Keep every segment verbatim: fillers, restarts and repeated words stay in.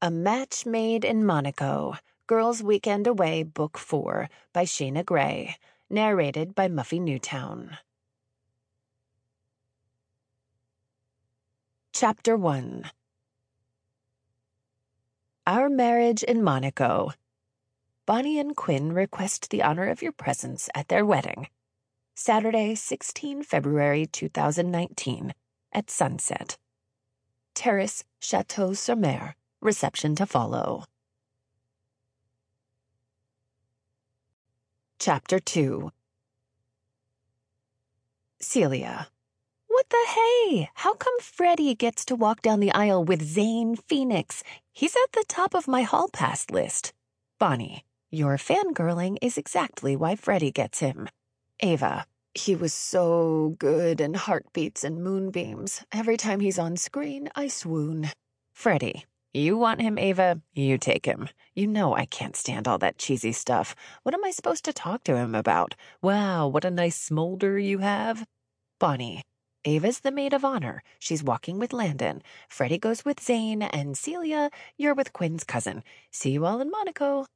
A Match Made in Monaco, Girls' Weekend Away, Book four, by Shayna Gray, narrated by Muffy Newtown. Chapter one. Our Marriage in Monaco. Bonnie and Quinn request the honor of your presence at their wedding. Saturday, the sixteenth of February, two thousand nineteen, at sunset. Terrace, Chateau-sur-Mer. Reception to follow. Chapter two. Celia. What the hey? How come Freddie gets to walk down the aisle with Zane Phoenix? He's at the top of my hall pass list. Bonnie. Your fangirling is exactly why Freddie gets him. Ava. He was so good in Heartbeats and Moonbeams. Every time he's on screen, I swoon. Freddie. You want him, Ava? You take him. You know I can't stand all that cheesy stuff. What am I supposed to talk to him about? Wow, what a nice smolder you have. Bonnie. Ava's the maid of honor. She's walking with Landon. Freddie goes with Zane, and Celia, you're with Quinn's cousin. See you all in Monaco.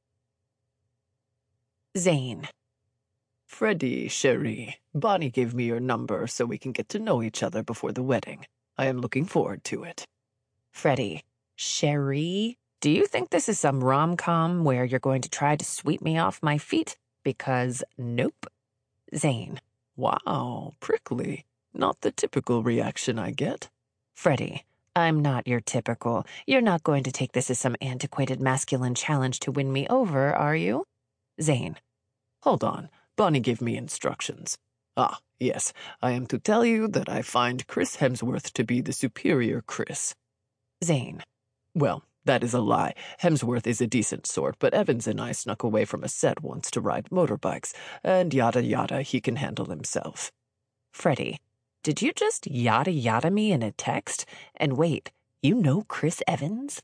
Zane. Freddie, chérie, Bonnie gave me your number so we can get to know each other before the wedding. I am looking forward to it. Freddie. Cherie, do you think this is some rom-com where you're going to try to sweep me off my feet? Because nope. Zane. Wow, prickly. Not the typical reaction I get. Freddie. I'm not your typical. You're not going to take this as some antiquated masculine challenge to win me over, are you? Zane. Hold on. Bonnie gave me instructions. Ah, yes, I am to tell you that I find Chris Hemsworth to be the superior Chris. Zane. Well, that is a lie. Hemsworth is a decent sort, but Evans and I snuck away from a set once to ride motorbikes, and yada yada, he can handle himself. Freddie. Did you just yada yada me in a text? And wait, you know Chris Evans?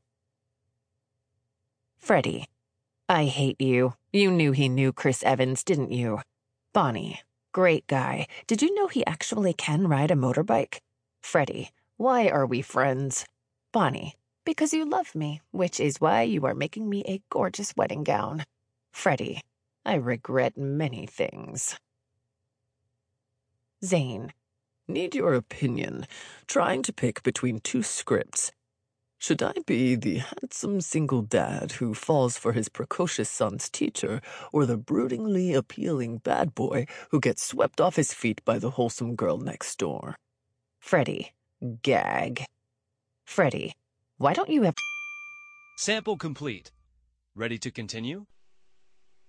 Freddie. I hate you. You knew he knew Chris Evans, didn't you? Bonnie. Great guy. Did you know he actually can ride a motorbike? Freddie. Why are we friends? Bonnie. Because you love me, which is why you are making me a gorgeous wedding gown. Freddie. I regret many things. Zane. Need your opinion. Trying to pick between two scripts. Should I be the handsome single dad who falls for his precocious son's teacher, or the broodingly appealing bad boy who gets swept off his feet by the wholesome girl next door? Freddie. Gag. Freddie. Why don't you have... Sample complete. Ready to continue?